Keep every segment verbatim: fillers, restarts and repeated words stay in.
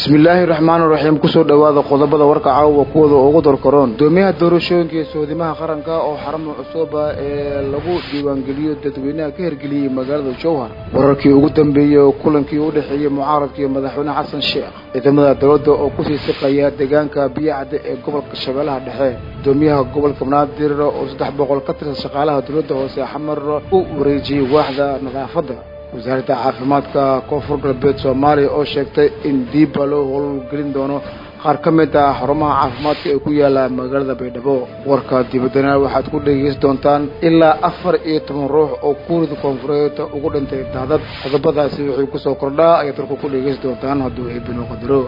بسم الله الرحمن الرحيم كسر دواء قضبة ورقة وقوة وقدر كرون دوميها دورشون كي سودمها خرنكا أو حرم عصوبة لغو ديوان قليو تدوينها كهر قليو مقالة الجوهر وركي وقدم بيو كلن كي ودحي معارض كي مدحونا حسن الشيخ إذا ماذا درود أو كسي سقيا دقانكا بيعد قبل كشغالها دحي دوميها قبل كمنادر وصدح بقول قطر شغالها درود وسي حمر وريجي واحدة نظافة وزارة عافمادك كوفر قلبيت سومالي أو شكتي إن ديبالو هولجرين دونو خاركمتا حرمها عافمادك كويا لا مغرد بيدبو وركا ديبدنا واحد كل يجلس دونتان إلا أفر إيتمن روح أو كورد كونفريت وقول أنت تعدد هذا بدأ سيوحي كسو كردا يتركوا كل يجلس دونتان هدو إبنو قدرو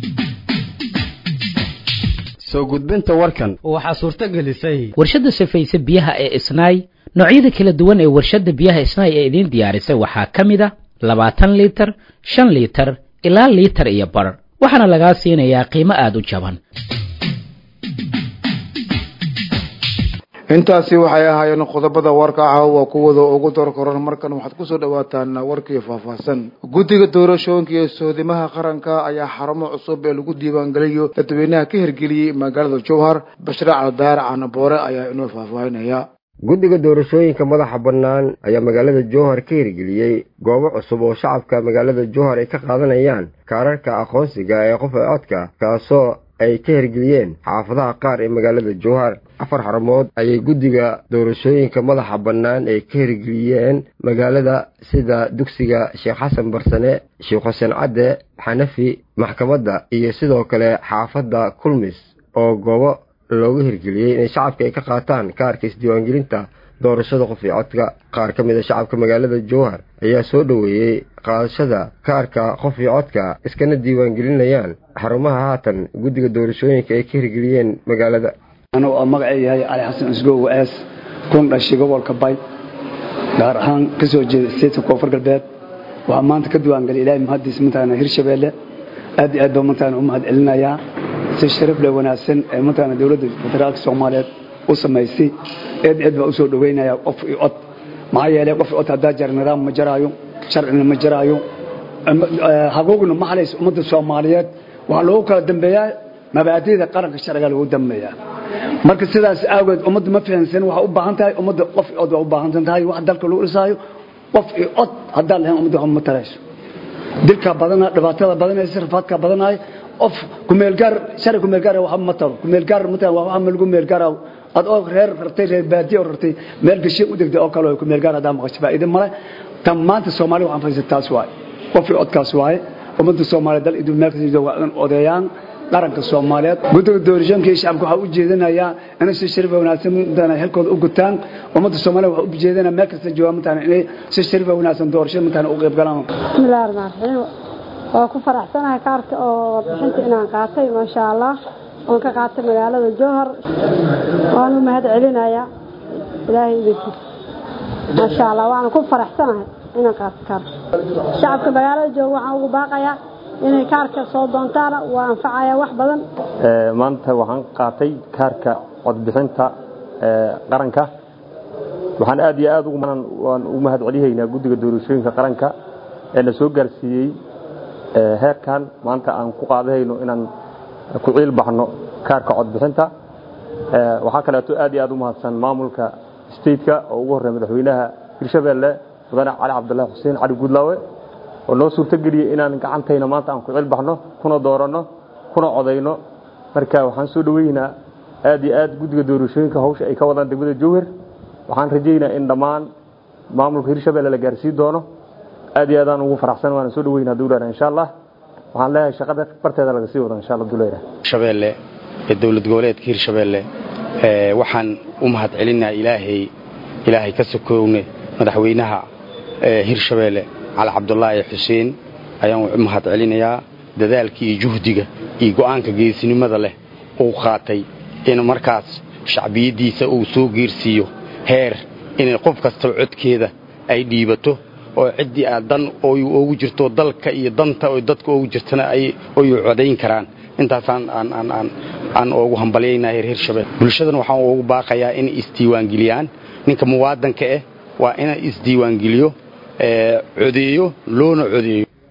soo gudbinta warkan waxa suurtagelisay warshada safaysa biyaha ee Isnaay noocyada kala duwan ee warshada biyaha Isnaay ee idin diyaarisay waxa kamida labaatan litir shan litir ilaa litir iyo bar waxana laga siinayaa qiimo aad u jaban intaasi waxay ahaayeen qodobada warka caawa kuwada ugu door koran markan waxaad ku soo dhawaataan warkii faahfaahsan guddiga doorashooyinka ee soodimaha qaranka ayaa xarumo cusub ee lagu diiwaan galiyo dadweynaha ka hirgeliyay magaalada Jowhar Bashir Cadaar Canaboore ayaa inoo faahfaahinaya guddiga doorashooyinka madaxa bannaan ayaa magaalada Jowhar ka hirgeliyay goobo cusub oo shacabka magaalada Jowhar ay ka qaadanayaan kaararka aqoonsiga ee qofka codka kaasoo ay ka hirgeliyeen xaafadaha qaar ee magaalada Jowhar afar xarumood ayay guddiga doorashooyinka madaxa bannaan ay ka hirgeliyeen magaalada sida dugsiga Sheekh Xasan Barsane Sheekh Xasan Cadde Xanafi maxkamadda iyo sidoo kale xaafadda Kulmis oo goobo loogu hirgeliyay in shacabka ay ka qaataan kaarka isdiiwaangelinta doorashada qofka codka qaar ka mid ah shacabka magaalada Jowhar ayaa soo dhaweeyay qaadashada kaarka qofka codka iskana diiwaangelinayaan xarumaha haatan guddiga doorashooyinka ay ka hirgeliyeen magaalada أنا أمقعي هاي علي حسن أسقو وأس كون رشي قبل كباي دارهان كسوج سيت كوفر قلبات وأمان تكدوا عن قال إلهي مهدس متانا هرشبيلة أدي أدو متانا أمهد إلنا يا سيشرف له وناسن متانا دولة فترات الصوماليات وسميسي أدي أدو أسود وين يا قف يقط معايا لا قف يقط هذا جر نظام مجرايو شرعنا مجرايو حقوقنا ما حليس أمد الصوماليات وعلوه كلا دنبيا مبادئ قرن الشرع له دنبيا marka sidaas aawgeed ummadda ma fahansan waxa u baahan tahay ummadda qof cod u baahan tahay wax dalka loo isaayo qof cod haddii la ummadda ma tarayso dilka badana dhibaatada badana sarfaadka badanaay qof kumeel gaar shari kumeel gaar waxa ma taro kumeel gaar mutaan waxa ma lagu meel gaar ad oo reer fartay reer baadiyo rartay meel gashi u degday oo kale oo kumeel gaar adam qashba idin male tan maanta Soomaali waxaan faysan taas waay qof codkaas waay ummadda Soomaaliyeed dal idin meel kasii jooga odayaan qaranka Soomaaliyeed guddiga doorashooyinka shacabku waxa u jeedinayaa in si sharaf wanaagsan dana halkooda u gutaan ummadda Soomaaliyeed waxa u jeedinaa meel kasta joogaantaan inay si sharaf wanaagsan doorasho intaan u qayb galaan bismillaahir rahmaanir rahiim waa ku faraxsanahay kaarka oo bixinta inaan qaatay ma sha Allah oo ka qaatay magaalada Jowhar waan u mahad celinayaa ilaahay idinkiis ma sha Allah waan ku faraxsanahay inaan qaato kaarka shacabka magaalada Jowhar waxaan ugu baaqayaa inay kaarka soo doontaan waa anfacaya wax badan ee maanta waxaan qaatay kaarka cod bixinta ee qaranka waxaan aad iyo aad ugu manan waan u mahad celiyeynaa guddiga doorashooyinka qaranka ee la soo gaarsiiyay ee heerkan maanta aan ku qaadayno inaan ku ciil baxno kaarka cod bixinta ee waxa kale oo aad iyo aad u mahadsan maamulka state-ka oo ugu horeeyay madaxweynaha Hirshabelle Mudane Cali Cabdullaahi Xuseen Cali Gudlaawe oo noo suurta galiyay inaan gacantayna maanta aan ku cil baxno kuna doorano kuna codayno marka waxaan soo dhaweynaa aad iyo aad guddiga doorashooyinka hawsha ay ka wadaan degmada Jowhar waxaan rajaynayaa in dhamaan maamulka Hirshabelle la gaarsiin doono aad iyo aad aan ugu faraxsan waan soo dhaweynaa dowladda insha Allah waxaan leeyahay shaqada barteeda laga sii wado insha Allah dowladda Hirshabelle ee dowlad goboleedka Hirshabelle ee waxaan u mahad celinaa Ilaahay Ilaahay ka sokoowne madaxweynaha ee Hirshabelle على عبد الله حسين ayaan u mahad celinayaa dadaalkii iyo juhdiga iyo go'aanka geesinimada leh oo qaatay in markaas shacbiyadiisa uu soo geersiyo heer in qof kasta codkeeda ay dhiibato oo cidii aadan oo ugu jirto dalka iyo danta oo dadka ugu jirtana ay oo codayn karaan intaas aan aan aan aan ugu hambalyeynaa heer Hirshabelle bulshadana waxaan ugu baaqayaa in isdiiwaan geliyaan ninka muwaadanka ah waa in isdiiwaan geliyo ee codeeyo loona codeeyo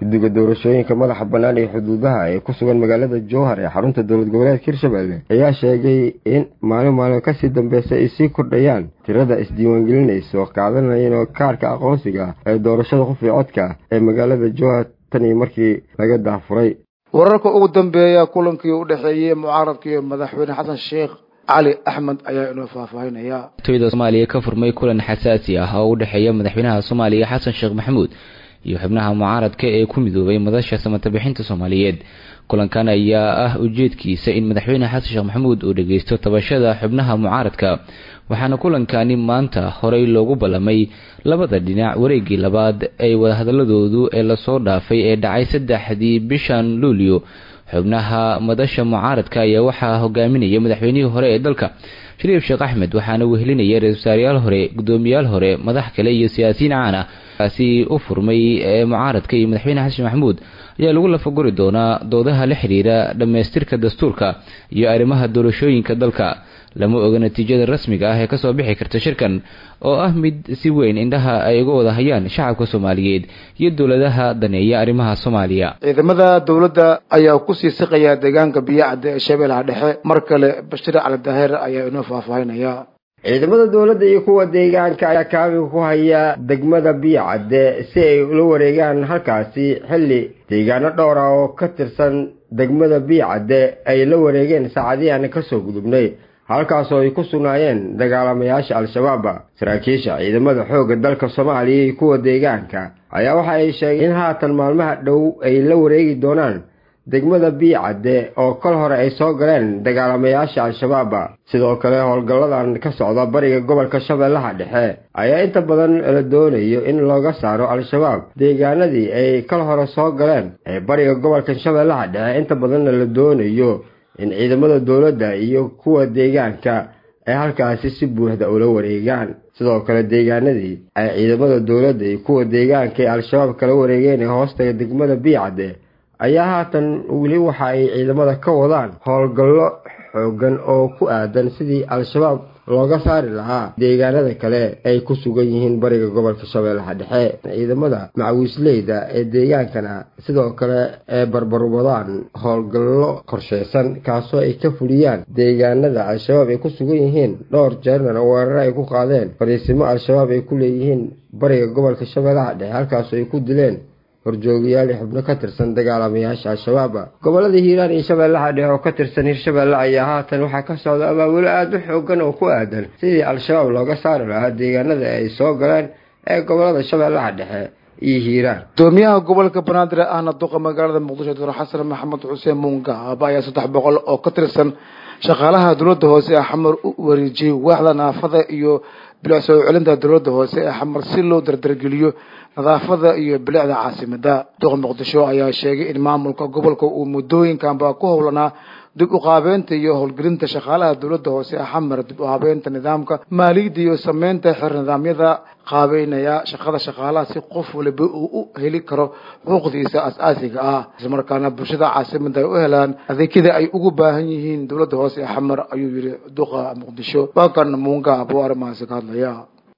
guddiga doorashooyinka madaxa bannaan ee xuduudaha ee ku sugan magaalada jowhar ee xarunta dowlad goboleedka hirshabelle ayaa sheegay in maalin maalin kasii dambaysa ay sii kordhayaan tirada isdiiwaangelinaysa oo qaadanayeen kaarka aqoonsiga ee doorashada qof iyo codka ee magaalada jowhar tan iyo markii laga daafuray. wararka ugu dambeeya kulankii u dhaxeeyay mucaaradka iyo madaxweyne xasan sheekh cali axmed ayaa inoo faahfaahinaya. toyda Soomaaliya ka furmay kulan xasaasi ah oo u dhaxeeya madaxweynaha Soomaaliya Xasan Sheekh Maxamuud iyo xubnaha mucaaradka ee ku midoobay madasha samata bixinta Soomaaliyeed. kulankan ayaa ah ujeedkiisa in madaxweyne Xasan Sheekh Maxamuud uu dhageysto tabashada xubnaha mucaaradka, waxaana kulankani maanta horey loogu ballamay labada dhinac wareegii labaad ay wada hadaladoodu ee la soo dhaafay ee dhacay saddexdii bishan Luulyo. xubnaha madasha mucaaradka ayaa waxaa hogaaminaya madaxweynihii hore ee dalka Shariif Sheekh Axmed, waxaana uu helinayay ra'iisul wasaarayaal hore, gudoomiyaal hore, madax kale iyo siyaasiyiin caan ah. kaasi u furmay ee mucaaradka iyo madaxweyne Xasan Maxamuud ayaa lagu lafaguri doonaa doodaha la xiriira dhameystirka dastuurka iyo arrimaha doorashooyinka dalka. lama oga natiijada rasmiga ah ee ka soo bixi karta shirkan oo ah mid si weyn indhaha ay uga wada hayaan shacabka Soomaaliyeed iyo dawladaha daneeya arrimaha Soomaaliya. ciidamada dawladda ayaa ku sii siqaya deegaanka Biyacad ee Shabeellaha Dhexe. mar kale Bashir Cali Daahir ayaa inoo faahfaahinaya. ciidamada dawladda iyo kuwa deegaanka ayaa kaabiga ku haya degmada Biyacad si ay ula wareegaan halkaasi xilli deegaano dhowr ah oo ka tirsan degmada Biyacad ay la wareegeen saacadihii ka soo gudubnay, halkaas oo ay ku sugnaayeen dagaalamayaasha al-shabaab. saraakiisha ciidamada xoogga dalka Soomaaliya iyo kuwa deegaanka ayaa waxa ay sheegeen in haatan maalmaha dhow ay la wareegi doonaan degmada Biyacad oo kal hore ay soo galeen dagaalamayaasha al-shabaab. sidoo kale howlgalladan ka socda bariga gobolka Shabeellaha Dhexe ayaa inta badan la doonayo in looga saaro al-shabaab deegaanadii ay kal hore soo galeen ee bariga gobolka Shabeellaha Dhexe. inta badan la doonayo in ciidamada dawladda iyo kuwa deegaanka ay halkaasi si buuxda ula wareegaan. sidoo kale deegaanadii ay ciidamada dawladda iyo kuwa deegaanka ee al-shabaab kala wareegeen ee hoostaga degmada Biyacad ayaa haatan weli waxa ay ciidamada ka wadaan howlgallo xoogan oo ku aadan sidii al-shabaab looga saari lahaa deegaanada kale ay ku sugan yihiin bariga gobolka Shabeellaha Dhexe. ciidamada macawisleyda ee deegaankana sidoo kale ee barbarwadaan howlgallo qorsheysan kaasoo ay ka fuliyaan deegaanada al-shabaab ay ku sugan yihiin. dhowr jeerna weerar ay ku qaadeen fariisimo al-shabaab ay ku leeyihiin bariga gobolka Shabeellaha Dhexe, halkaasoo ay ku dileen horjoogayaal xubno ka tirsan dagaalamayaasha al-shabaab. gobolada Hiiraan iyo Shabeellaha Dhexe oo ka tirsan Hirshabelle ayaa haatan waxaa ka socda abaabul aad u xoogan oo ku aadan sidii al-shabaab looga saari lahaa deegaanada ay soo galeen ee gobolada Shabeellaha Dhexe iyo Hiiraan. gudoomiyaha gobolka Banaadir ahna duqa magaalada Muqdisho Dr. Xasan Maxamed Xuseen Mungaab ayaa saddex boqol oo ka tirsan shaqaalaha dawladda hoose ee xamar u wareejiyay waaxda naafada iyo bilicda soo celinta dawladda hoose ee xamar si loo dardargeliyo nadaafada iyo bilicda caasimada. duqa Muqdisho ayaa sheegay in maamulka gobolka uu muddooyinkan ba ku howlanaa dib u qaabeynta iyo howlgelinta shaqaalaha dawladda hoose ee xamar, dib u qaabeynta nidaamka maaliyadda iyo sameynta xir nidaamyada qaabeynaya shaqada shaqaalaha si qof walba uu u heli karo xuquuqdiisa asaasiga ah, isla markaana bulshada caasimada ay u helaan adeegyada ay ugu baahan yihiin dawladda hoose ee xamar, ayuu yiri duqa Muqdisho. baakan Mungaab oo arrimahaas ka hadlaya.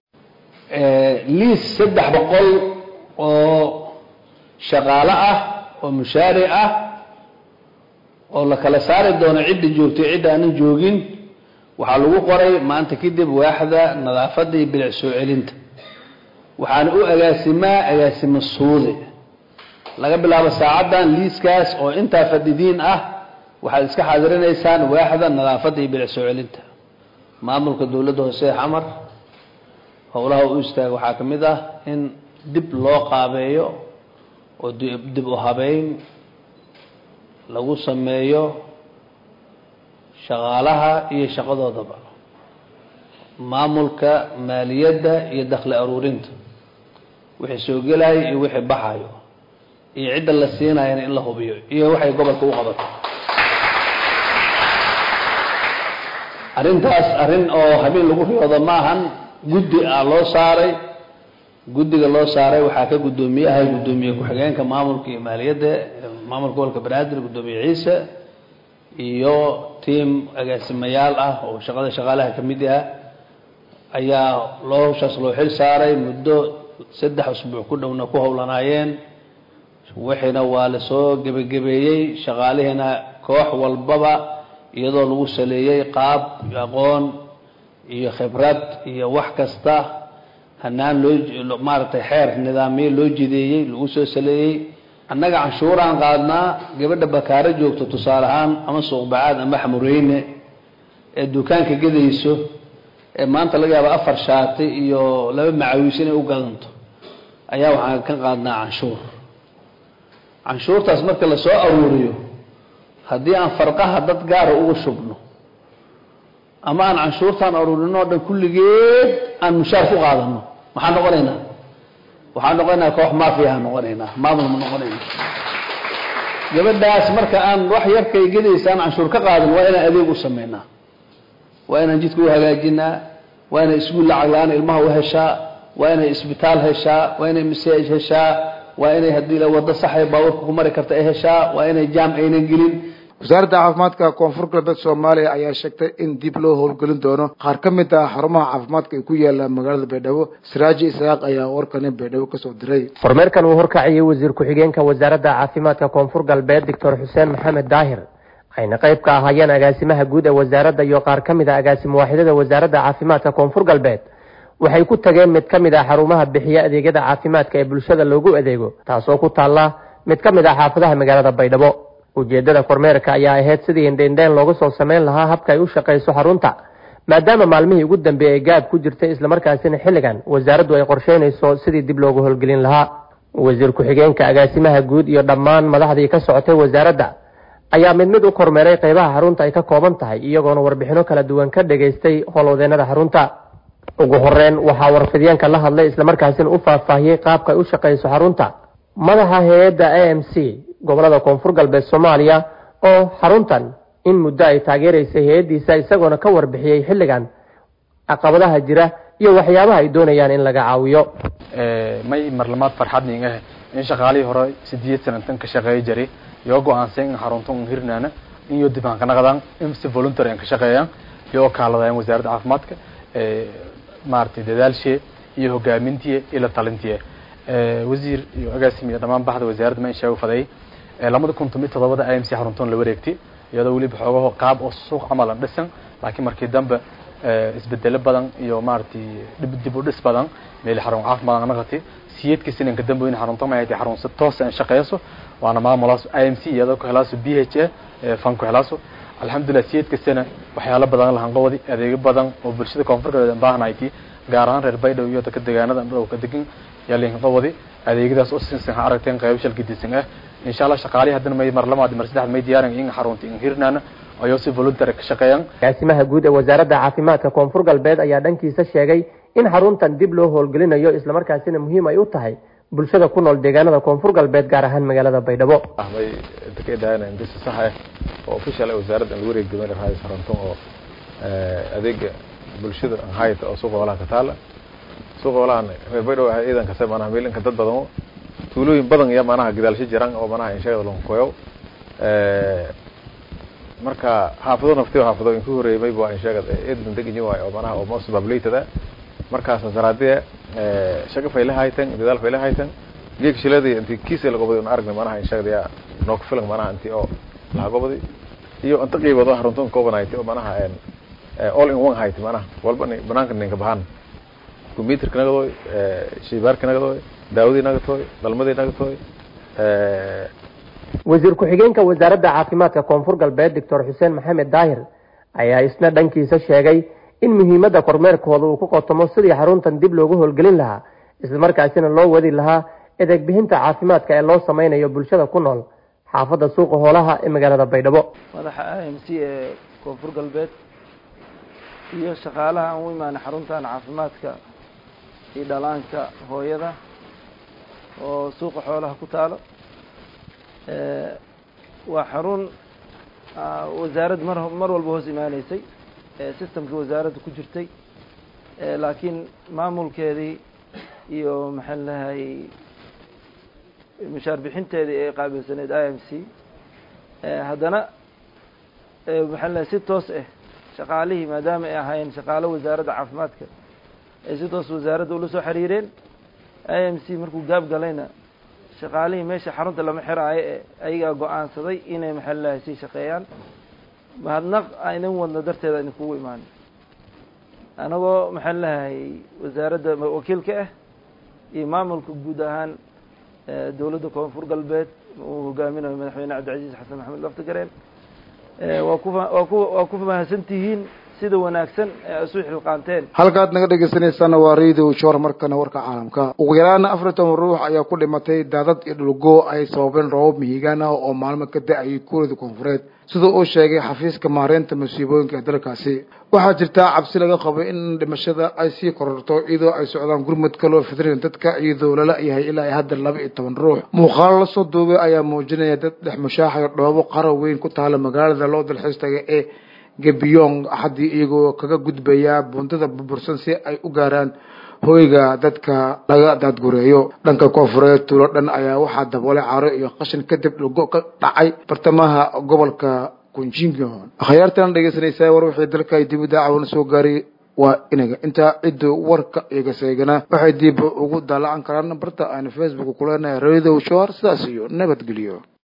liis saddex boqol oo shaqaale ah oo mushaaric ah oo la kala saari doono cidda joogtay cidda aanan joogin waxaa lagu qoray maanta kadib waaxda nadaafadda iyo bilic soo celinta. waxaana u agaasimaa agaasimo suude laga bilaabo saacadan liiskaas oo intaa fadhidiin ah waxaad iska xadirinaysaan waaxda nadaafadda iyo bilic soo celinta. maamulka dawladda hoose ee xamar howlaha u istaag waxaa ka mid ah in dib loo qaabeeyo oo dib u habeyn lagu sameeyo shaqaalaha iyo shaqadoodaba, maamulka maaliyadda iyo dakhli aruurinta, wixii soo gelaya iyo wixii baxayo iyo cidda la siinayana in la hubiyo iyo waxay gobolka u qabato. arrintaas arrin oo habeen lagu riyoodo maahan. guddi ah loo saaray, guddiga loo saaray waxaa ka gudoomiyaha gudoomiye ku-xigeenka maamulka iyo maaliyadda maamulka gobolka Banaadir, gudoomiye Ciise iyo tiim agaasimayaal ah oo shaqada shaqaalaha ka mid ah ayaa loo hawshaas loo xil saaray. muddo saddex usbuuc ku dhowna ku howlanaayeen wixiina waa la soo gebagabeeyey shaqaalihiina koox walbaba iyadoo lagu saleeyey qaab aqoon iyo khibrad iyo wax kasta hanaan loo maaragtay xeer nidaamiye loo jideeyey lagu soo saleeyey annaga canshuuraan qaadnaa gabadha bakaaro joogto tusaale ahaan ama suuq bacaad ama xamureyne ee dukaanka gadayso ee maanta laga yaabo afar shaati iyo laba macawiis inay u gadanto ayaa waxaan ka qaadnaa canshuur canshuurtaas marka la soo aruuriyo haddii aan farqaha dad gaara ugu shubno ama aan canshuurtaan aruurino oo dhan kulligeed aan mushaar ku qaadano maxaan noqonaynaa waxaan noqonaynaa koox maafiya aan noqonaynaa maamul ma noqonaynaa gabadhaas marka aan wax yarkay gedaysa aan canshuur ka qaadan waa inaan adeeg u sameynaa waa inaan jidka u hagaajinaa waa inay iskuul lacag la-aan ilmaha u heshaa waa inay isbitaal heshaa waa inay masaaj heshaa waa inay haddii la wado saxay baabuurka ku mari karta ay heshaa waa inay jaam aynan gelin wasaaradda caafimaadka koonfur galbeed soomaaliya ayaa sheegtay in dib loo howlgelin doono qaar ka mid ah xarumaha caafimaadka ay ku yaalaan magaalada baydhabo siraaji isaaq ayaa warkani baydhabo kasoo diray kormeerkan uu horkaciyey wasiir ku-xigeenka wasaaradda caafimaadka koonfur galbeed doctor xuseen maxamed daahir ayna qayb ka ahaayeen agaasimaha guud ee wasaaradda iyo qaar ka mid a agaasimo waaxidada wasaaradda caafimaadka koonfur galbeed waxay ku tageen mid ka mid ah xarumaha bixiya adeegyada caafimaadka ee bulshada loogu adeego taasoo ku taalla mid ka mid ah xaafadaha magaalada baydhabo ujeeddada kormeerka ayaa ahayd sidii indheindheen looga soo samayn lahaa habka ay u shaqayso xarunta maadaama maalmihii ugu dambeeyey ay gaab ku jirtay islamarkaasina xilligan wasaaraddu ay qorsheynayso sidii dib loogu howlgelin lahaa wasiir ku-xigeenka agaasimaha guud iyo dhammaan madaxdii ka socotay wasaaradda ayaa mid mid u kormeeray qaybaha xarunta ay ka kooban tahay iyagoona warbixino kala duwan ka dhegaystay howlwadeennada xarunta ugu horeyn waxaa warfidyaenka la hadlay islamarkaasina u faahfaahiyey qaabka ay u shaqayso xarunta madaxa hay-adda a m c gobolada koonfur galbeed soomaaliya oo xaruntan in muddo ay taageeraysay hay-addiisa isagoona ka warbixiyey xilligan caqabadaha jira iyo waxyaabaha ay doonayaan in laga caawiyo may marlamaad farxadning ah in shaqaalihii hore sideed sanatan ka shaqeey jiray iyo go-aansan in xaruntan hirnaana iyo dib aan ka naqdaan in si voluntary aan ka shaqeeyaan iyo kaaladaan wasaaradda caafimaadka ee maartay dadaalshee iyo hogaamintii ila talintii wasiir iyo agaasimiye dhammaan baxda wasaaradda ma inshaa u faday lamada kuntum iyo todobada A M C xaruntan la wareegtay iyadoo waliba xoogaha qaab oo suuq camal aan dhisan laakiin markii dambe isbedelo badan iyo maartay dib dib u dhis badan meel xarun caafimaad aan naqatay siyeedka sinanka dambe in xaruntan ma ay xarun si toos ah shaqeyso waana maamulaas A M C iyadoo ku helaaso B H A fan ku helaaso alxamdulillah siyeedka sina waxyaalo badan la hanqowdi adeeg badan oo bulshada koonfur galbeed baahanaytii gaar ahaan reer Baydhabo iyo dadka deegaanada dhow ka degan yaalin qowdi adeegyadaas oo sinsan aragteen qayb shal gidisan ah insha Allah shaqaalihi hadan may mar lamaad mar saddex may diyaaran in xarunta in hirnaana ayo si voluntary ka shaqeeyaan agaasimaha guud ee wasaaradda caafimaadka koonfur galbeed ayaa dhankiisa sheegay in xaruntan dib loo howlgelinayo isla markaasina muhiim ay u tahay bulshada ku nool deegaanada koonfur galbeed gaar ahaan magaalada Baydhabo ahmay dadkeedana in si sax ah oo official ee wasaaradda lagu wareegay raayis xaruntan oo adeega bulshada hay'adda oo suuqa walaha ka taala suuqa walaha reer Baydhabo ay iidan ka sameeyaan meelinka dad badan tuulooyin badan iyo manaha gidaalshi jiraan oo manaha in sheegada loo kooyo ee marka xaafado naftii xaafado in ku horeeyay baa in sheegada eedan degan yahay oo manaha oo most populated markaas zaraadee ee shaqa faylaha haytan dadaal faylaha haytan geek shiladii intii kiis la gobay aragnay manaha in sheegada noo ku filan manaha intii oo la gobay iyo inta qiibado xaruntan koobanaaytay oo manaha ee all in one hayt manaha walba banaanka ninka bahan computer kana gado ee shaybaar kana gado daawadi naga tooy dalmadii naga tooy ee wasiir ku-xigeenka wasaaradda caafimaadka koonfur galbeed doctor xuseen maxamed daahir ayaa isna dhankiisa sheegay in muhiimadda kormeerkooda uu ku qotomo sidii xaruntan dib loogu howlgelin lahaa isla markaasina loo wadi lahaa adeeg bixinta caafimaadka ee loo sameynayo bulshada ku nool xaafadda suuqa hoolaha ee magaalada Baydhabo madaxa A M C ee koonfur galbeed iyo shaqaalaha aan u imaan xaruntan caafimaadka iyo dhalaanka hooyada oo suuqa xoolaha ku taalo ee waa xarun wasaaradda mar mar walba hoos imaanaysay ee systemka wasaaradda ku jirtay ee laakiin maamulkeedii iyo maxaa lahay mushaar bixinteedii ee qaabilsaneed I M C ee haddana ee maxaa lahay si toos ah shaqaalihii maadaama ay ahaayeen shaqaalo wasaaradda caafimaadka ay si toos wasaaradda ula soo xiriireen I M C markuu gaab galayna shaqaalihii meesha xarunta lama xiraayo ee ayagaa go-aansaday inay maxaa lalahay sii shaqeeyaan mahadnaq aynan wadno darteeda idinkugu imaanin anagoo maxaa lalahay wasaaradda wakiilka ah iyo maamulka guud ahaan dowladda koonfur galbeed uu hogaaminayo madaxweyne cabdicasiis xasan maxamed laftigareen waa ku waa ku waa ku mahadsantihiin sida wanaagsan ee isu xilqaanteen halkaad naga dhegeysanaysaana waa radio joor markana warka caalamka ugu yaraan afar iyo toban ruux ayaa ku dhimatay daadad iyo dhulgo ay sababeen roobab mihigaan ah oo maalmo ka da-ayay kuuriyada koonfureed sida uu sheegay xafiiska maareynta masiibooyinka ee dalkaasi waxaa jirtaa cabsi laga qabo in dhimashada ay sii kororto iyadoo ay socdaan gurmadka loo fidrin dadka iyadoo lala yahay ilaa hadda laba iyo toban ruux muuqaalo lasoo duubay ayaa muujinaya dad dhex mushaaxayo dhoobo qaro weyn ku taala magaalada loo dalxiis tagay ee gebiyong axadii iyagoo kaga gudbaya buntada burbursan si ay u gaaraan hoyga dadka laga daadgureeyo dhanka koonfureed tuulo dhan ayaa waxaa daboolay caro iyo qashin kadib dhulgo ka dhacay bartamaha gobolka kunjingon akhyaartan dhegeysanaysaa war wixii dalka ay dibadda caawin soo gaaray waa inaga intaa ciddu warka iyaga seegana waxay dib ugu daalacan karaan barta aan facebook ku leenahay radio show sidaas iyo nabadgelyo